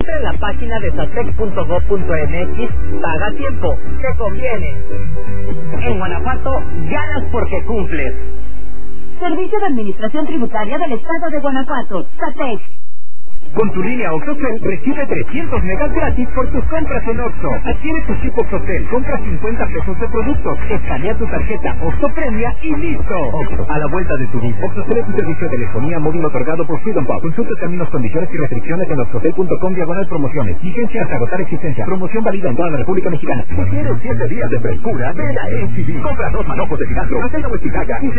Entra en la página de satec.gov.mx, paga a tiempo, te conviene. En Guanajuato, ganas porque cumples. Servicio de Administración Tributaria del Estado de Guanajuato, SATEC. Con tu línea OXXOCEL recibe 300 megas gratis por tus compras en OXXO. Adquiere tu chip OXXOCEL, compra 50 pesos de productos, escanea tu tarjeta OXXO Premia y listo. OXXO, a la vuelta de tu vida. OXXOCEL es un servicio de telefonía móvil otorgado por Freedom Pop. Consulta términos, condiciones y restricciones en oxxocel.com/promociones. Vigencia hasta agotar existencia. Promoción válida en toda la República Mexicana. Si quieres 7 días de frescura, ven a HB. Compra 2 manojos de cilantro, aceite o espinaca y